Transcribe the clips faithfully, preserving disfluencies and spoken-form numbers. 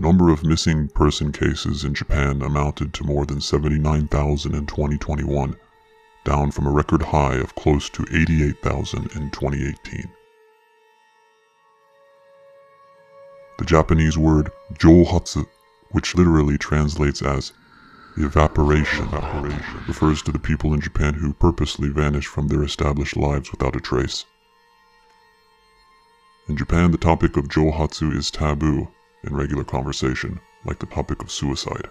number of missing person cases in Japan amounted to more than seventy-nine thousand in twenty twenty-one, down from a record high of close to eighty-eight thousand in twenty eighteen. The Japanese word jouhatsu, which literally translates as evaporation, evaporation, refers to the people in Japan who purposely vanish from their established lives without a trace. In Japan, the topic of jouhatsu is taboo in regular conversation, like the topic of suicide.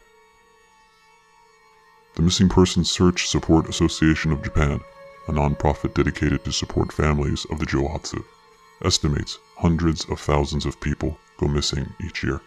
The Missing Persons Search Support Association of Japan, a non-profit dedicated to support families of the jouhatsu, estimates hundreds of thousands of people go missing each year.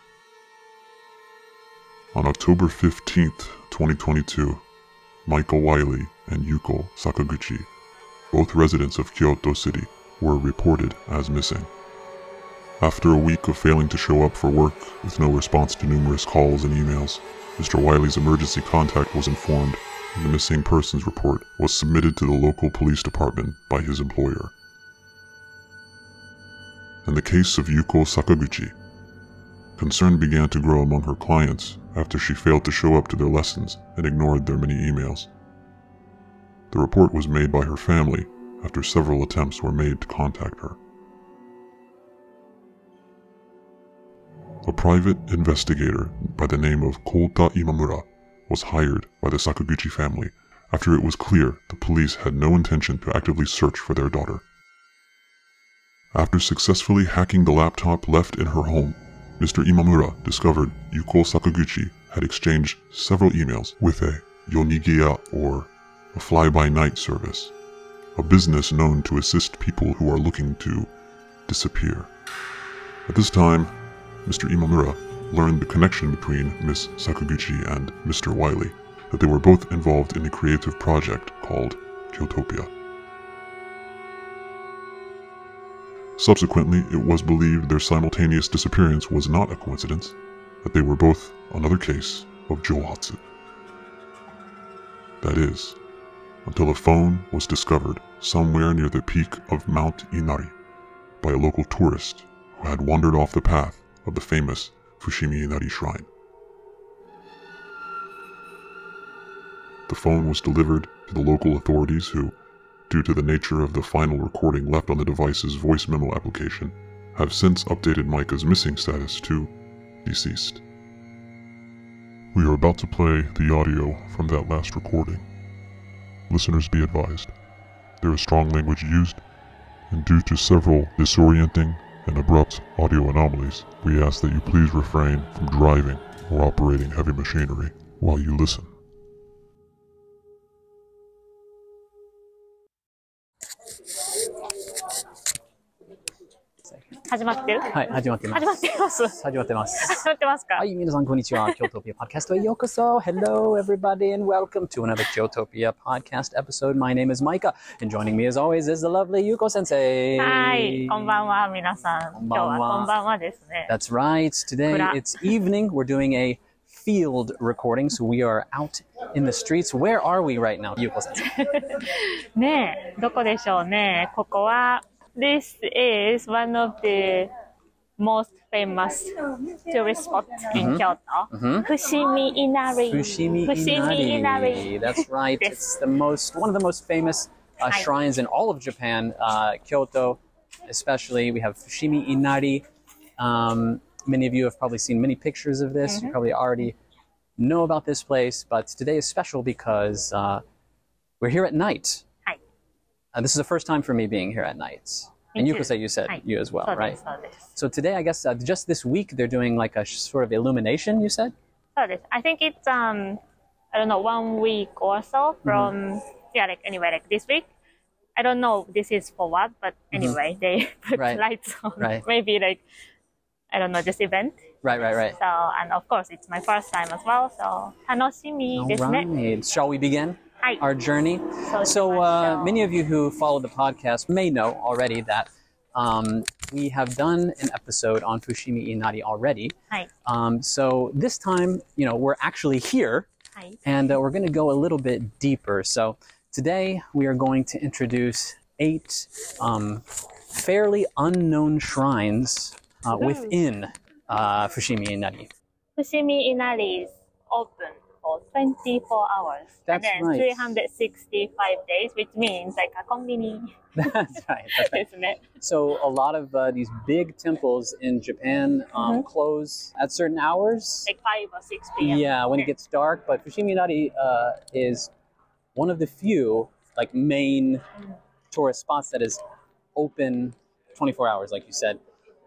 On October fifteenth, twenty twenty-two, Michael Wiley and Yuko Sakaguchi, both residents of Kyoto City, were reported as missing. After a week of failing to show up for work with no response to numerous calls and emails, Mister Wiley's emergency contact was informed and the missing persons report was submitted to the local police department by his employer. In the case of Yuko Sakaguchi, concern began to grow among her clients after she failed to show up to their lessons and ignored their many emails. The report was made by her family after several attempts were made to contact her. A private investigator by the name of Kota Imamura was hired by the Sakaguchi family after it was clear the police had no intention to actively search for their daughter. After successfully hacking the laptop left in her home, Mister Imamura discovered Yuko Sakaguchi had exchanged several emails with a Yonigiya, or a fly-by-night service, a business known to assist people who are looking to disappear. At this time, Mister Imamura learned the connection between Miss Sakaguchi and Mister Wiley, that they were both involved in a creative project called Kyotopia. Subsequently, it was believed their simultaneous disappearance was not a coincidence, that they were both another case of jouhatsu. That is, until a phone was discovered somewhere near the peak of Mount Inari by a local tourist who had wandered off the path of the famous Fushimi Inari Shrine. The phone was delivered to the local authorities who, due to the nature of the final recording left on the device's voice memo application, have since updated Micah's missing status to deceased. We are about to play the audio from that last recording. Listeners be advised, there is strong language used, and due to several disorienting and abrupt audio anomalies, we ask that you please refrain from driving or operating heavy machinery while you listen. 始まってる？ はい、始まってます。 始まってます。 始まってます。 始まってますか？ はい、皆さんこんにちは。Kyotopia Podcast へようこそ。Hello everybody and welcome to another Kyotopia Podcast episode. My name is Micah and joining me as always is the lovely Yuko Sensei. はい、こんばんは皆さん。 こんばんは。 今日はこんばんはですね。 That's right. Today it's evening. We're doing a field recording, so we are out in the streets. Where are we right now, Yuko Sensei? ねえ、どこでしょうね。ここは This is one of the most famous tourist spots in Kyoto. Mm-hmm. Fushimi Inari. Fushimi Fushimi Inari. That's right. It's the most, one of the most famous uh, shrines in all of Japan. Uh, Kyoto, especially. We have Fushimi Inari. Um, many of you have probably seen many pictures of this. Mm-hmm. You probably already know about this place. But today is special because uh, we're here at night. Uh, this is the first time for me being here at night. Me and Yuko said you said you as well, right? So today, I guess, uh, just this week, they're doing like a sort of illumination, you said? I think it's, um, I don't know, one week or so from, mm-hmm. yeah, like anyway, like this week. I don't know this is for what, but anyway, mm-hmm. they put right. lights on. Right. Maybe like, I don't know, this event. Right, right, right. So, and of course, it's my first time as well. So, tanoshimi desu ne. Right. Shall we begin? Our journey. So uh, many of you who follow the podcast may know already that um, we have done an episode on Fushimi Inari already. Um, so this time, you know, we're actually here, and uh, we're going to go a little bit deeper. So today we are going to introduce eight um, fairly unknown shrines uh, within uh, Fushimi Inari. Fushimi Inari is open for twenty-four hours. That's and then right. three hundred sixty-five days, which means like a konbini. That's right. That's right. Isn't it? So a lot of uh, these big temples in Japan um, Mhm. close at certain hours. Like five or six p m. Yeah, when it gets dark. But Fushimi Inari uh, is one of the few like main tourist spots that is open twenty-four hours, like you said.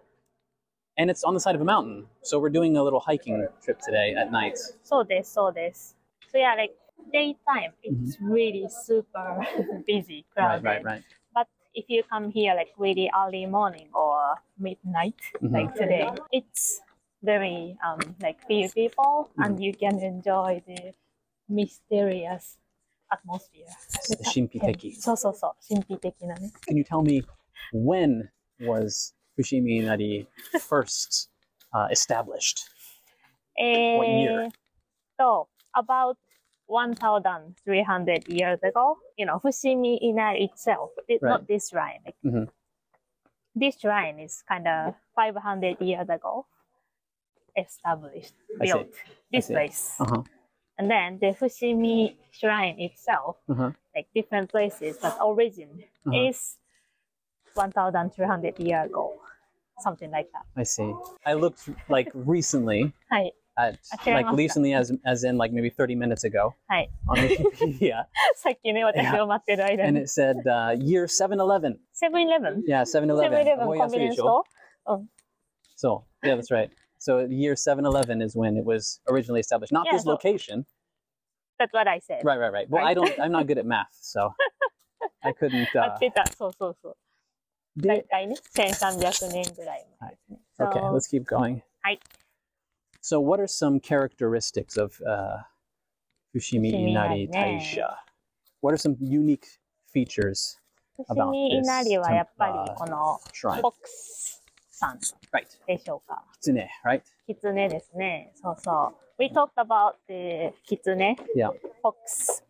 And it's on the side of a mountain. So we're doing a little hiking trip today at night. So this, so this. So yeah, like daytime, it's really super busy, Right, crowded. right, right. But if you come here like really early morning or midnight, Mhm. like today, it's very um like few people, and you can enjoy the mysterious atmosphere. The Shinpiteki. そうそうそう、神秘的なね。 Can you tell me when was Fushimi Inari first uh, established? え What year? ーと、about one thousand three hundred years ago, you know, Fushimi Inari itself, it, Right. not this shrine. Like, Mhm. This shrine is kind of five hundred years ago established, I see. built this see. place. Uh-huh. And then the Fushimi shrine itself, Uh-huh. like different places, but origin Uh-huh. is one thousand three hundred years ago, something like that. I see. I looked like recently はい。 at Okay, like master. recently as as in like maybe thirty minutes ago はい。 on Wikipedia, さっきね、私が待ってる間 and に。 it said uh, year seven eleven. セブンイレブン Yeah, seven セブンイ eleven. レブンコンビニエンスストア So yeah, that's right. So year seven eleven is when it was originally established. Not Yeah, this so- location. That's what I said. Right, right, right. Well, I don't. I'm not good at math, so I couldn't. 合 Uh, ってた。そうそうそう。 did- 大体ね、せんさんびゃくねんぐらい前ですね。 Okay, So, let's keep going. はい。 So, what are some characteristics of uh, Fushimi Fushimi Inari Inari ね。 Taisha? What are some unique features 伏 about 見 this 稲荷はやっぱり temple, uh, この shrine? フォックスさん Right. でしょうか。 Kitsune, right? キツネですね。そうそう。We talked about the キツネ、 Yeah. fox,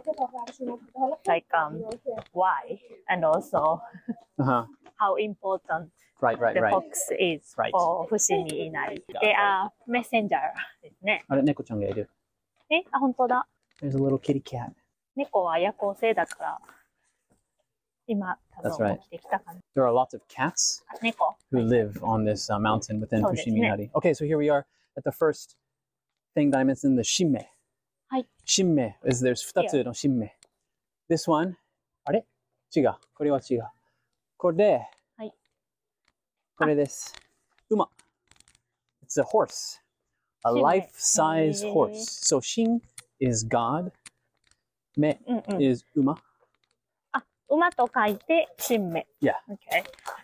like um, why, and also Uh-huh. how important Right, right, the right. fox is Right. for 伏見稲荷。They are messenger ですね。 あれ、猫ちゃんがいる。 え、あ、本当だ。 There's a little kitty cat. 猫は夜行性だから、今、多 That's 分 right. 起きてきたかな。 There are lots of cats あ、猫。 who live on this uh, mountain within そうですね。 Fushimi Inari. Okay, so here we are at the first thing that I mentioned, the shimme. はい。 Shimme is there's ふたつの shimme. This one, あれ違う。これは違う。これ、 はい。 これです。馬。It's a horse. A 神明。 life-size へー。 horse. So shin is God. Me うんうん。 is 馬。 馬と書いて、神明。 Yeah. Okay.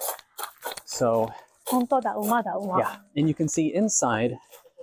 So 本当だ、馬だ、馬。 yeah, and you can see inside,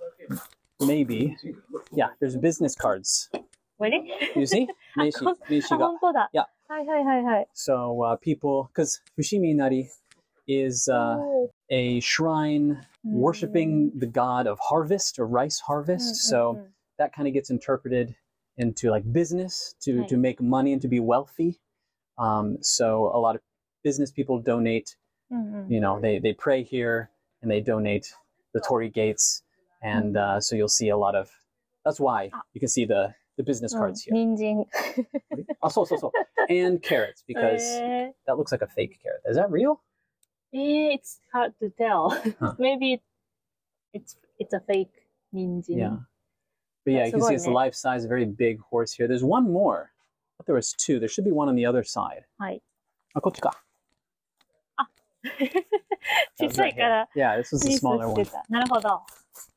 maybe, yeah, there's business cards. Really? You see? 名刺、名あ、 刺が。 本当だ。 Yeah. はいはいはいはい。 So uh, people, because Fushimi Inari is uh, おー a shrine worshiping the god of harvest or rice harvest. So that kind of gets interpreted into like business to, to make money and to be wealthy. Um, so a lot of business people donate, うんうん。 you know, they, they pray here and they donate the torii gates. And uh, so you'll see a lot of, that's why you can see the, the business うん cards here. 人参。 Oh, so, so, so. And carrots, because え that looks like a fake carrot. Is that real? ー、えー it's hard to tell. Huh. Maybe it's it's a fake 人参。 Yeah. But yeah, you can see it's a すごいね。 life size, very big horse here. There's one more. I thought there was two. There should be one on the other side. はい。 Ah, こっちか。 小さいから。 Yeah, this was the ミス smaller し one. てた。なるほど。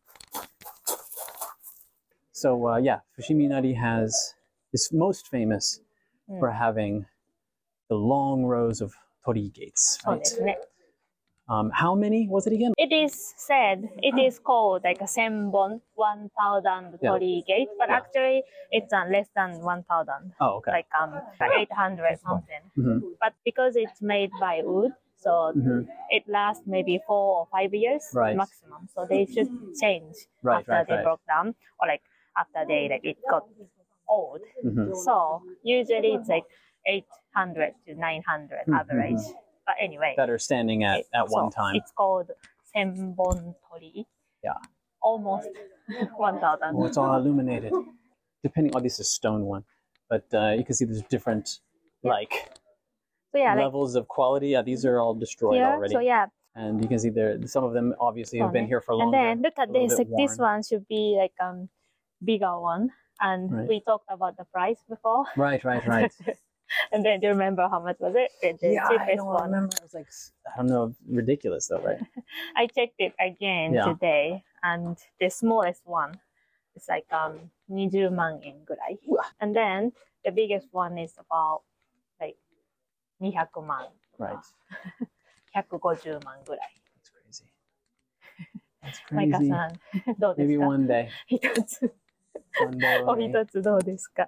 So uh, yeah, Fushimi Inari has is most famous Mm. for having the long rows of torii gates. そう Right? ですね。 Um, how many was it again? It is said, it is called like a senbon, one thousand Yeah. torii gate, but Yeah. actually it's uh, less than one thousand, Oh, okay. like um eight hundred something. Mhm. But because it's made by wood, so Mhm. it lasts maybe four or five years Right. maximum. So they should change Right, after right, they right. broke down, or like after they like it got old. Mhm. So usually it's like eight hundred to nine hundred Mhm, average. But anyway, That are standing at, at so one time. it's called senbon tori. Yeah. almost one thousand. Oh, it's all illuminated. Depending, oh, this is a stone one, but uh, you can see there's different like so, yeah, levels like, of quality. Yeah, these are all destroyed here, already. So yeah. And you can see there, some of them obviously have been here for longer. And then look at this. Like, this one should be like um bigger one. And right. we talked about the price before. Right, right, right. And then do you remember how much was it? The, the yeah, I don't one. remember. It was like, I don't know, ridiculous though, right? I checked it again yeah. today, and the smallest one is like um twenty man yen gurai. And then the biggest one is about like two hundred man. Right. one hundred fifty man gurai. That's crazy. That's crazy. Maybe one day. One day. Yeah.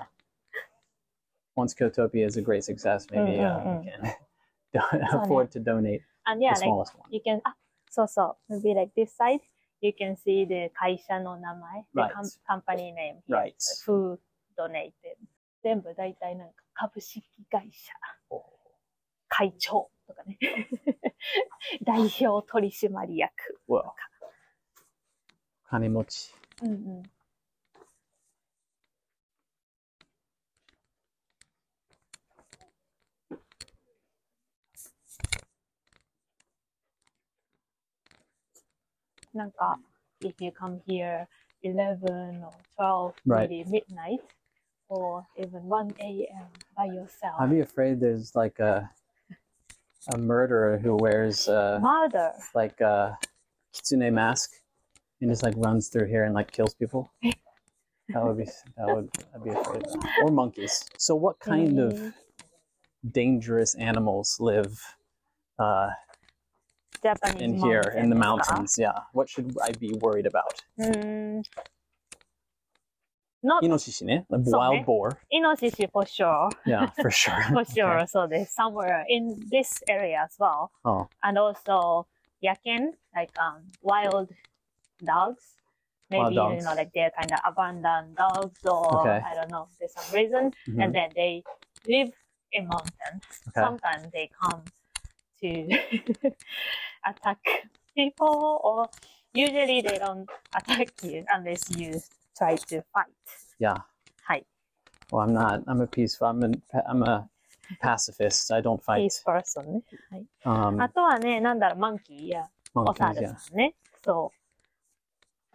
Once Kyotopia is a great success, maybe uh, mm-hmm. we can afford to donate and yeah, the smallest like, one. You can, ah, so so maybe like this side, you can see the kaisha no namae, the right. com company name, here, right? Who donated? 全部大体なんか株式会社会長とかね、代表取締役とか。 金持ち。 うんうん。なんか if you come here eleven or twelve, right. maybe midnight, or even one A M by yourself. I'd be afraid there's like a a murderer who wears uh, murder like a kitsune mask and just like runs through here and like kills people. That would be that would I'd be afraid of that. Or monkeys. So what kind of dangerous animals live uh, Japanese in here mountains. in the mountains? Yeah. What should I be worried about? Mm, not Inoshishi, ne? Like wild boar. Inoshishi for sure. Yeah, for sure. For sure. Okay. So there's somewhere in this area as well. Oh. And also yaken, like um wild dogs. Maybe wild dogs. you know, like they're kind of abandoned dogs, or okay. I don't know, there's some reason. Mm-hmm. And then they live in mountains. Okay. Sometimes they come to attack people, or usually they don't attack you unless you try to fight. Yeah. Hi. Well, I'm not. I'm a peaceful. I'm a. I'm a pacifist. I don't fight. Peace person ね。はい。 Um, あとはね、なんだろう、マンキーやお猿さんね。そう。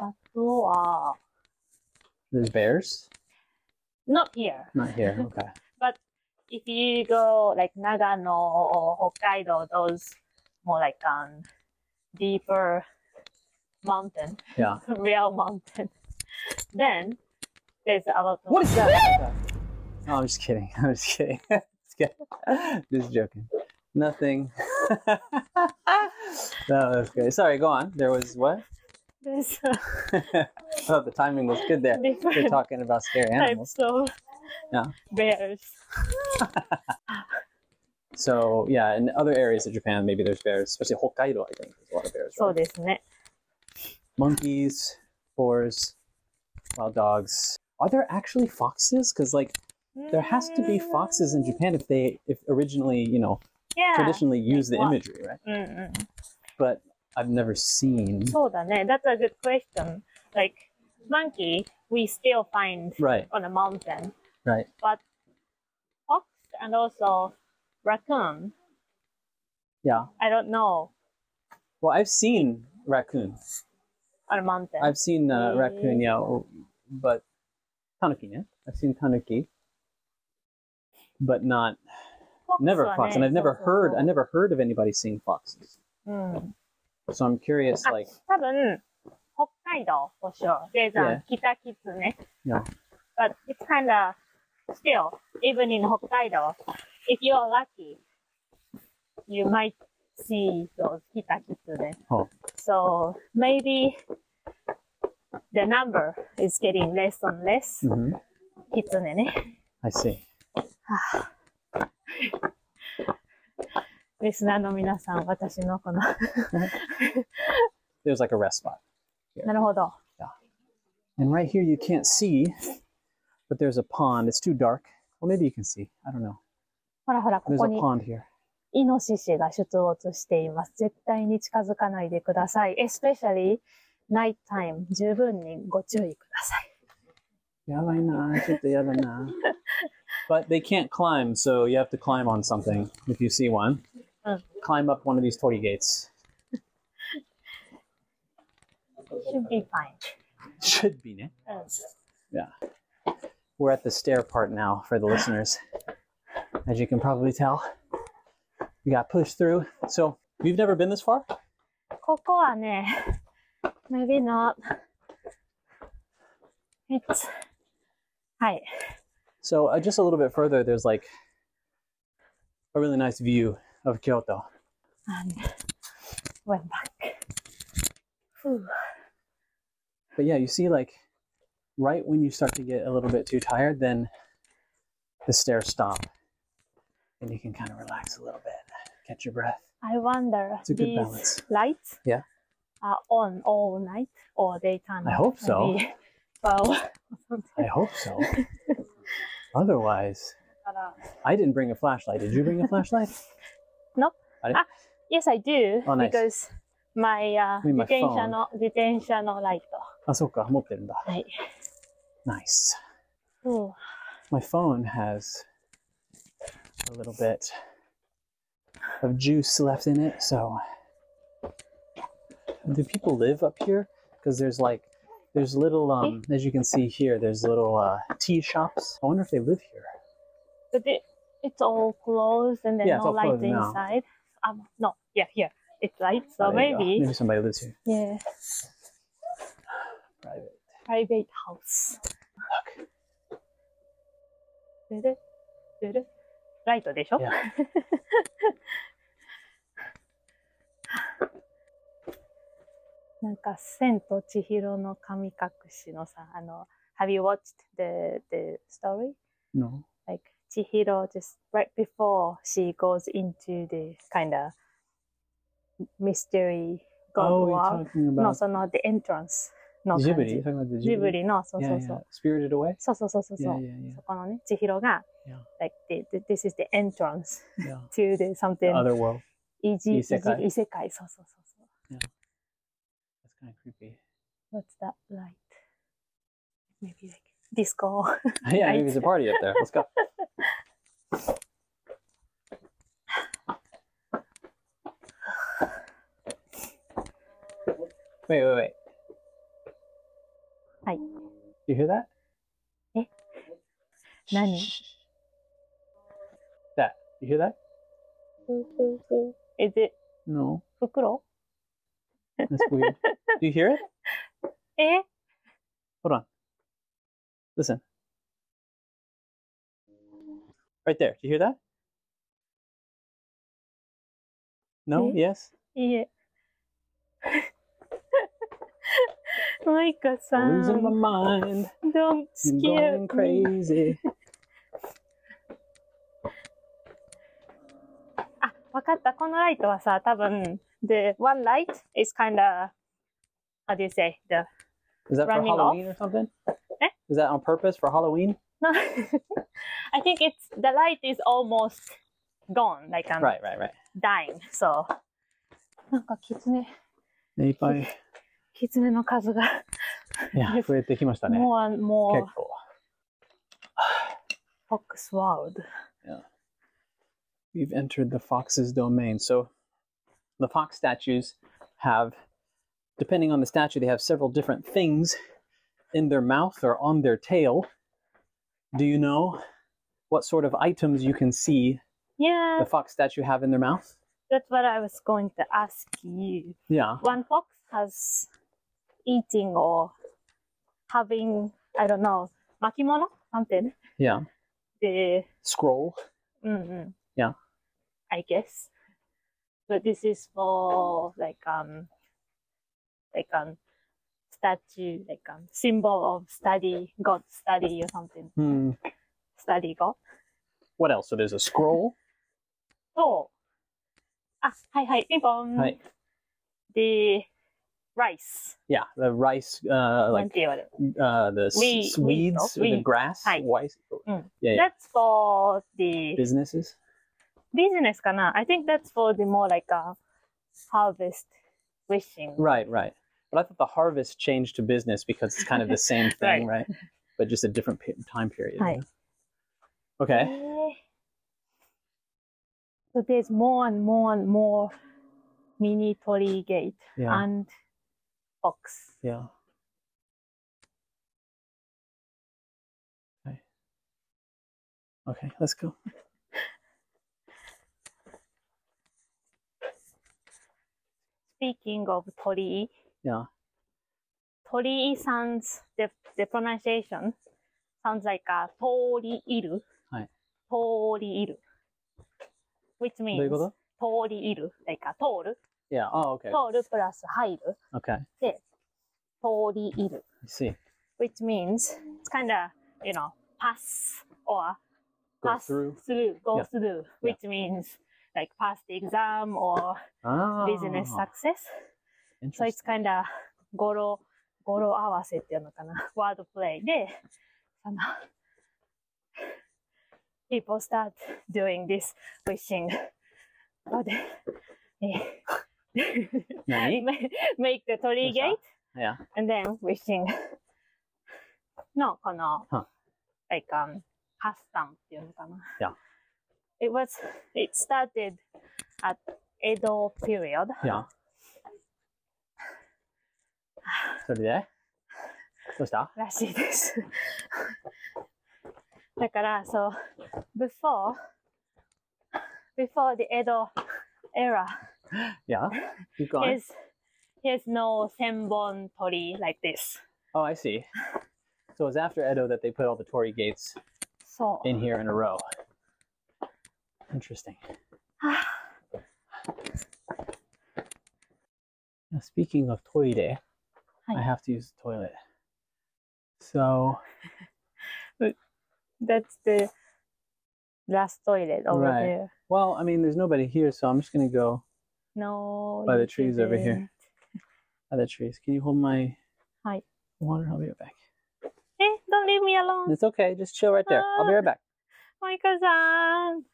あとは。 There's bears? Not here. Not here. Okay. But if you go like Nagano or Hokkaido, those more like um deeper mountain, yeah, real mountain, then there's a lot of. What is that? Oh, I'm just kidding. I'm just kidding. just, kidding. just joking. Nothing. That was good. Sorry, go on. There was what? There's. Oh, the timing was good there. You're talking about scary animals. So. Yeah. Bears. So yeah, in other areas of Japan, maybe there's bears, especially Hokkaido. I think there's a lot of bears. Right? そうですね. Monkeys, boars, wild dogs. Are there actually foxes? Because like, there has to be foxes in Japan if they, if originally, you know, yeah. traditionally use the imagery, right? Mm-mm. But I've never seen. そうだね. That's a good question. Like monkey, we still find right. on a mountain. Right. But fox and also raccoon. Yeah. I don't know. Well, I've seen raccoon. On a mountain. I've seen uh, raccoon, yeah, but tanuki, yeah. I've seen tanuki, but not fox never fox. And I've never heard. I never heard of anybody seeing foxes. Mm. So I'm curious, like. 多分北海道 for sure. There's a kita kitsune. Yeah. But it's kind of still, even in Hokkaido, if you're lucky, you might see those kita kitsune. Oh. So maybe the number is getting less and less. Mm-hmm. Kitsune ね. I see. リスナーの皆さん、私のこの There's like a rest spot. Here. なるほど. Yeah. And right here you can't see, but there's a pond. It's too dark. Well, maybe you can see. I don't know. ほらほら、こ There's こ a に pond here. イノシシが出没しています。絶対に近づかないでください。Especially ナイトタイム十分にご注意ください。 やばいな、ちょっとやだな。But they can't climb, so you have to climb on something if you see one. Climb up one of these torii gates. Should be fine. Should be, ne? Yeah. We're at the stair part now for the listeners. As you can probably tell, we got pushed through. So, you've never been this far? ここはね、maybe not. It's はい。 So, uh, just a little bit further, there's like a really nice view of Kyoto. And went back. Whew. But yeah, you see, like, right when you start to get a little bit too tired, then the stairs stop. And you can kind of relax a little bit, catch your breath. I wonder, it's a good these balance. Lights yeah. are on all night or daytime? I hope so. Well, I hope so. Otherwise, I didn't bring a flashlight. Did you bring a flashlight? Nope. Ah, yes, I do. Oh, nice. Because my, uh, 自転車の、自転車のライト。 あ、そうか、持ってるんだ。 はい。 Nice. Ooh. My phone has a little bit of juice left in it, so do people live up here? Because there's like there's little um as you can see here, there's little uh tea shops. I wonder if they live here. But it, it's all closed and then yeah, no lights inside. Um no, yeah, here. It's light, so oh, maybe maybe somebody lives here. Yeah. Private. Private house. Look. ででででライトでしょ? Yeah. なんか千と千尋の神隠しのさ、あの Have you watched the the story? No. Like Chihiro just right before she goes into the kind of mystery god oh, world. You're talking about... のその the entrance の感じ。 ジブリ? You're talking about the ジブリのそうそうそう。 Yeah, yeah. Spirited Away? そうそうそうそう。 Yeah, yeah, yeah. そこのね、千尋が、 yeah. like the, the, this is the entrance yeah. to the something. The other world. 異世異世界。 異世界、そうそうそうそう。 Yeah. That's kind of creepy. What's that light? Maybe like disco. yeah, maybe there's a party up there. Let's go. Wait, wait, wait. Hi. You hear that? Eh? Nani? That. You hear that? Is it? No. Fukuro? That's weird. Do you hear it? Eh? Hold on. Listen. Right there. Do you hear that? No? Eh? Yes? Yeah. Maika-san. Losing my mind. Don't scare I'm going crazy. あ、わかった。このライトはさ、多分 the one light is kind of how do you say the Is that for running Halloween off? or something? Eh? Is that on purpose for Halloween? No. I think it's the light is almost gone, like I'm right, right, right. dying. So なんかキツネ。 いっぱい。 キツネの数が。 いや、増えてきましたね。 もう、もう。 結構。 Fox World. Yeah. We've entered the fox's domain. So the fox statues have, depending on the statue, they have several different things in their mouth or on their tail. Do you know what sort of items you can see yeah. the fox statue have in their mouth? That's what I was going to ask you. Yeah. One fox has eating or having, I don't know, makimono? Something. Yeah. The scroll. Mm-hmm. Yeah. I guess. But this is for like um like um statue, like um symbol of study, God study or something. Hmm. Study God. What else? So there's a scroll. Oh. Ah, hi, hi, ping pong. Hi. The rice. Yeah, the rice, uh, like uh, the weeds, weeds, weeds the grass. Hi. Rice. Mm. Yeah, yeah. That's for the businesses. Business, kana. I think that's for the more like a harvest wishing. Right, right. But I thought the harvest changed to business because it's kind of the same thing, right? right? But just a different time period. Right. Yeah? Okay. So there's more and more and more mini torii gate yeah. and box. Yeah. Okay. Okay, let's go. Speaking of torii, yeah. torii sounds, the, the pronunciation sounds like a toriiru. Right. Toriiru. Which means toriiru, like a toru. Yeah, oh, okay. Toru plus hairu. Okay. で、toriiru. I see. Which means it's kind of, you know, pass or go pass through, through go yeah. through, which yeah. means like pass the exam or oh. business success. So it's kind of 語呂、語呂合わせっていうのかな、ワードプレイで、その people start doing this wishing. What? Make the torii gate. Yeah. And then wishing. No, この huh. like um, 発散っていうのかな。 Yeah. It was. It started at Edo period. Yeah. それでどうしたらしいです。だから、so before before the Edo era. Yeah. Keep going. Here's, here's no senbon torii like this. Oh, I see. So it was after Edo that they put all the torii gates so. in here in a row. Interesting. Now, speaking of toire, I have to use the toilet. So that's the last toilet over right. there. Well, I mean, there's nobody here, so I'm just gonna go no, by the trees didn't. over here. By the trees. Can you hold my Hi. water? I'll be right back. Hey, don't leave me alone. It's okay. Just chill right there. I'll be right back. Maika-san.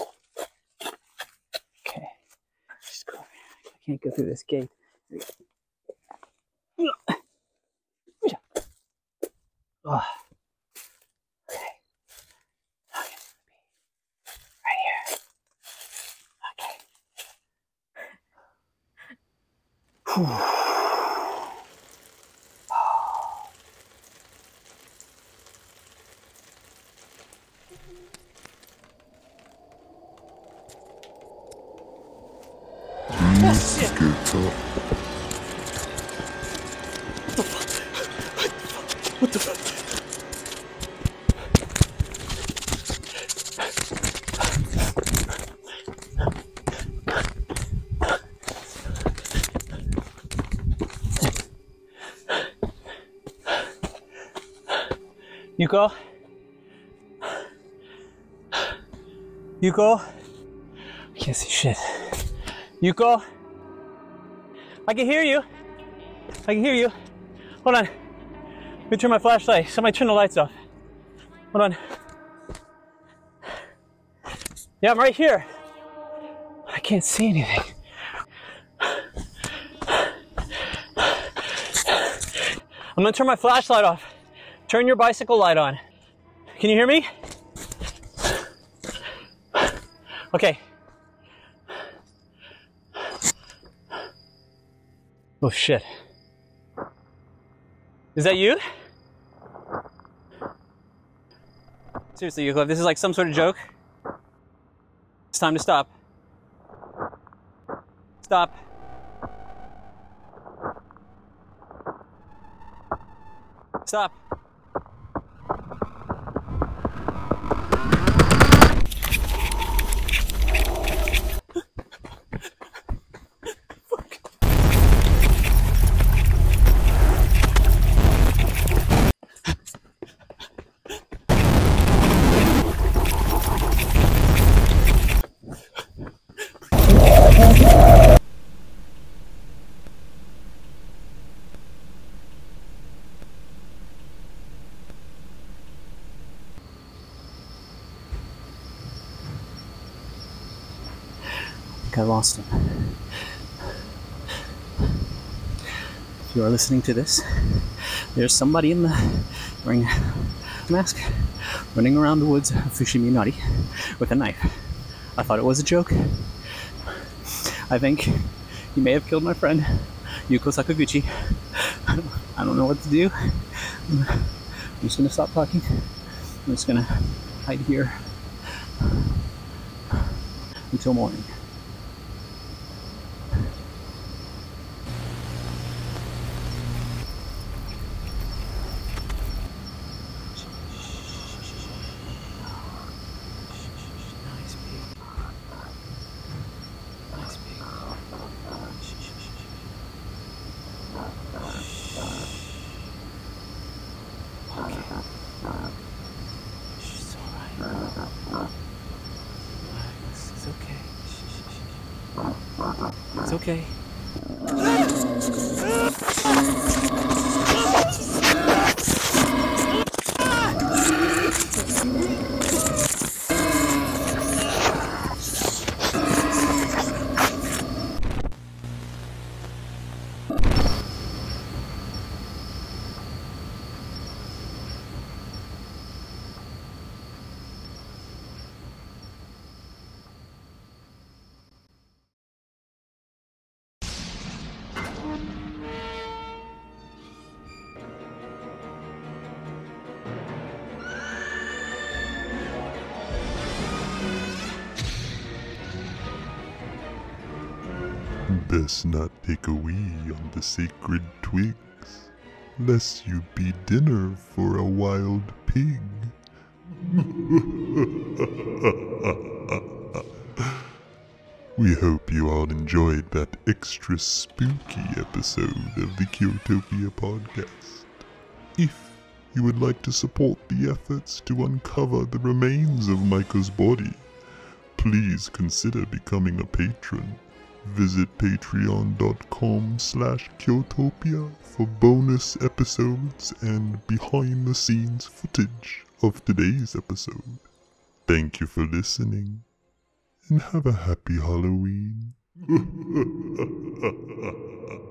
Okay. Just go over here. I can't go through this gate. Here we go. Oh. Okay. Okay. Right here. Okay. Whew. Oh, shit. What the fuck? What the fuck? Yuko? Yuko? I can't see shit. Yuko? I can hear you. I can hear you. Hold on. Let me turn my flashlight. Somebody turn the lights off. Hold on. Yeah, I'm right here. I can't see anything. I'm gonna turn my flashlight off. Turn your bicycle light on. Can you hear me? Okay. Oh shit. Is that you? Seriously, Yuko, this is like some sort of joke. It's time to stop. Stop. Stop. I lost him. you are listening to this, there's somebody in the wearing a mask running around the woods of Fushimi Inari with a knife. I thought it was a joke. I think he may have killed my friend Yuko Sakaguchi. I don't, I don't know what to do. I'm just gonna stop talking. I'm just gonna hide here until morning. It's okay. Best not take a wee on the sacred twigs, lest you be dinner for a wild pig. We hope you all enjoyed that extra spooky episode of the Kyotopia podcast. If you would like to support the efforts to uncover the remains of Micah's body, please consider becoming a patron. Visit patreon.com slash Kyotopia for bonus episodes and behind-the-scenes footage of today's episode. Thank you for listening, and have a happy Halloween.